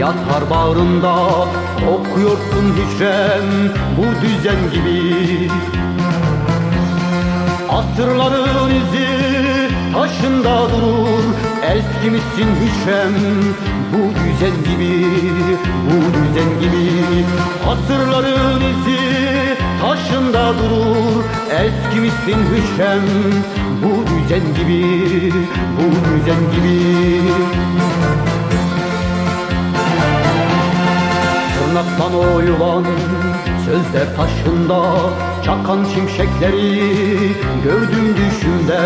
yatar bağrında, okuyorsun hücrem bu düzen gibi. Asırların izi taşında durur, eskimişsin hücrem bu düzen gibi, bu düzen gibi. Asırların izi taşında durur, eskimişsin hücrem bu düzen gibi, bu düzen gibi. Tırnaktan oyulan sözler taşında, çakan şimşekleri gördüm düşümde.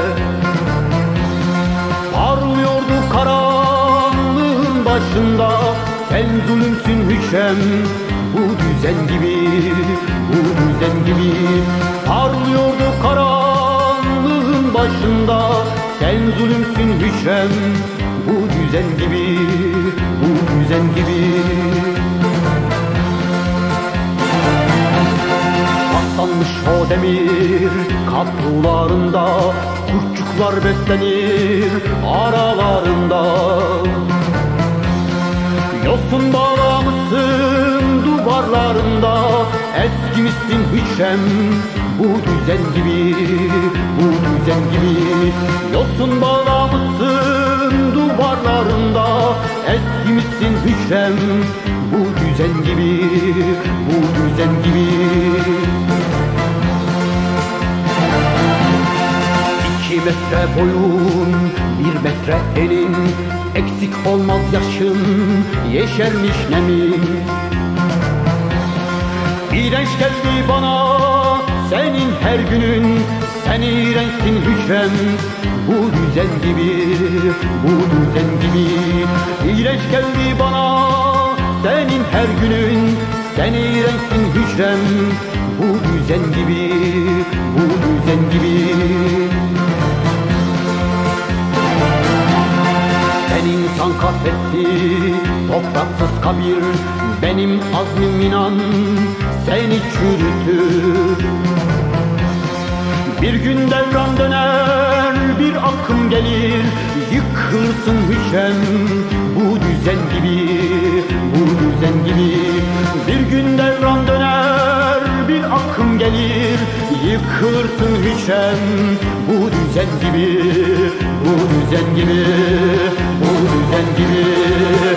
Parlıyordu karanlığın başında, sen zulümsün hücrem bu düzen gibi, bu düzen gibi. Parlıyordu karanlığın başında, sen zulümsün hücrem bu düzen gibi, bu düzen gibi. Paslanmış o demir kapılarında, kurtçuklar beslenir aralarında. Yosun bağlamışsın duvarlarında, eskimişsin hücrem bu düzen gibi, bu düzen gibi. Yosun bağlamışsın duvarlarında, eskimişsin hücrem bu düzen gibi, bu düzen gibi. İki metre boyun, bir metre elin, eksik olmaz yaşın, yeşermiş nemin. İğrenç geldi bana senin her günün, sen iğrençsin hücrem bu düzen gibi, bu düzen gibi. İğrenç geldi bana senin her günün, sen iğrençsin hücrem bu düzen gibi, bu düzen gibi. Sen insan kafesi, topraksız kabir, benim azmim inan seni çürütür. Bir gün devran döner, bir akım gelir, yıkılsın hücrem bu düzen gibi, bu düzen gibi. Bir gün devran döner, bir akım gelir, yıkılsın hücrem bu düzen gibi, bu düzen gibi, bu düzen gibi.